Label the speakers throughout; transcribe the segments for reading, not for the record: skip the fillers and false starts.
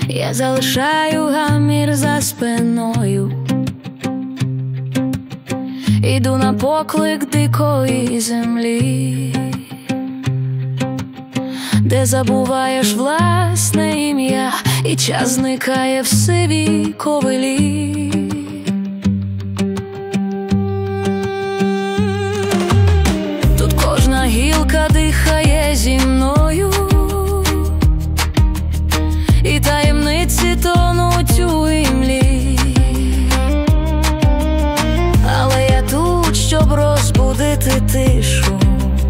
Speaker 1: Я залишаю гамір за спиною, іду на поклик дикої землі, де забуваєш власне ім'я, і час зникає в сивій ковилі. Тут кожна гілка дихає зі мною, і таємниці тонуть у імлі. Але я тут, щоб розбудити тишу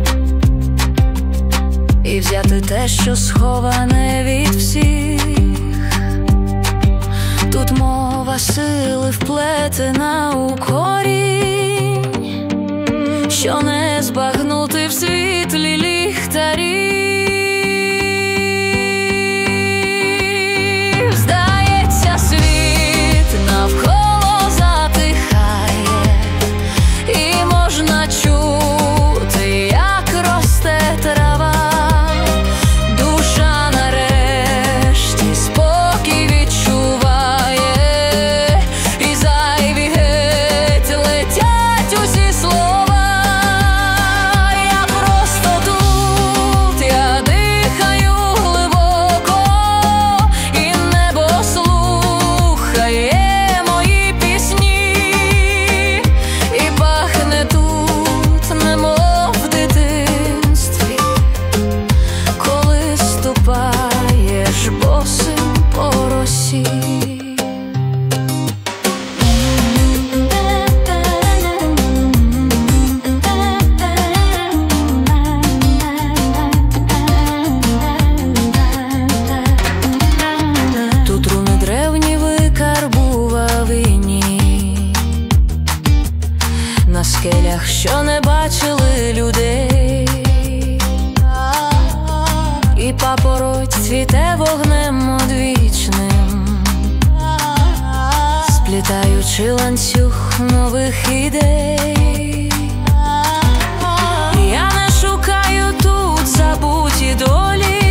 Speaker 1: і взяти те, що сховане від всіх. Тут мова сили вплетена у корінь, що не збагнути в світлі ліхтарів. Здається, світ навколо затихає, і можна чути, як росте трава. Душа нарешті спокій відчуває, і зайві геть летять усі слова. Я просто тут, я дихаю глибоко, і небо слухає мої пісні, і пахне тут, немов в дитинстві, коли ступаєш босим по росі. Тут руни древні викарбувавині на скелях, що не бачили людей, і папороть цвіте вогнем одвічним, сплітаючи ланцюг нових ідей. Я не шукаю тут забуті долі,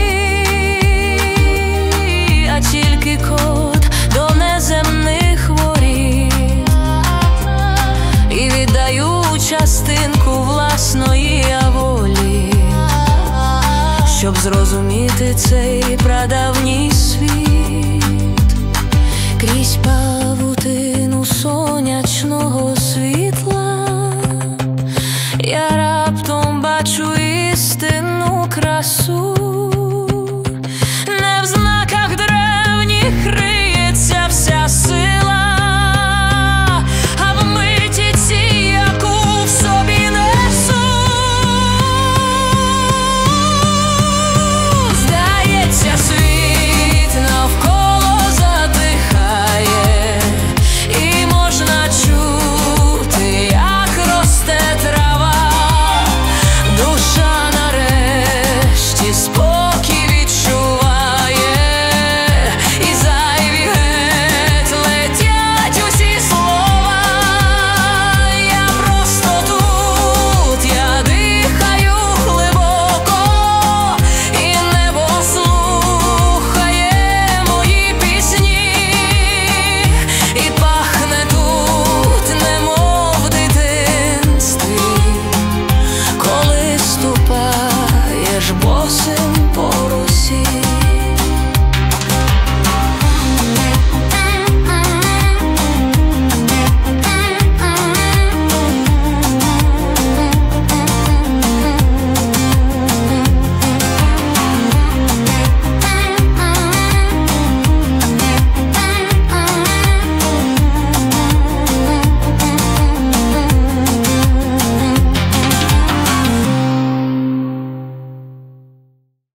Speaker 1: а тільки код до неземних воріт, і віддаю частинку власної волі, щоб зрозуміти цей прадавній світ. Крізь павутину сонячного світла я раптом бачу істинну красу.